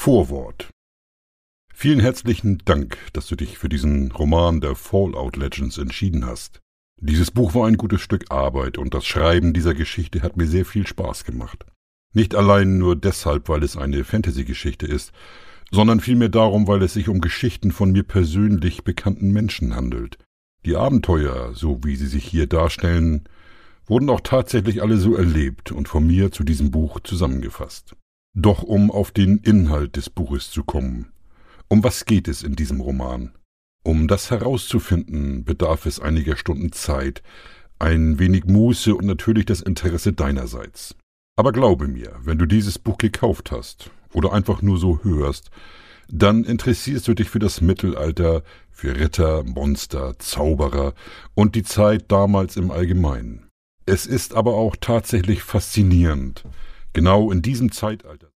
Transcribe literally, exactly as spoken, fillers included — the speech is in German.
Vorwort. Vielen herzlichen Dank, dass du dich für diesen Roman der Fallout Legends entschieden hast. Dieses Buch war ein gutes Stück Arbeit und das Schreiben dieser Geschichte hat mir sehr viel Spaß gemacht. Nicht allein nur deshalb, weil es eine Fantasy-Geschichte ist, sondern vielmehr darum, weil es sich um Geschichten von mir persönlich bekannten Menschen handelt. Die Abenteuer, so wie sie sich hier darstellen, wurden auch tatsächlich alle so erlebt und von mir zu diesem Buch zusammengefasst. Doch um auf den Inhalt des Buches zu kommen. Um was geht es in diesem Roman? Um das herauszufinden, bedarf es einiger Stunden Zeit, ein wenig Muße und natürlich das Interesse deinerseits. Aber glaube mir, wenn du dieses Buch gekauft hast oder einfach nur so hörst, dann interessierst du dich für das Mittelalter, für Ritter, Monster, Zauberer und die Zeit damals im Allgemeinen. Es ist aber auch tatsächlich faszinierend, genau in diesem Zeitalter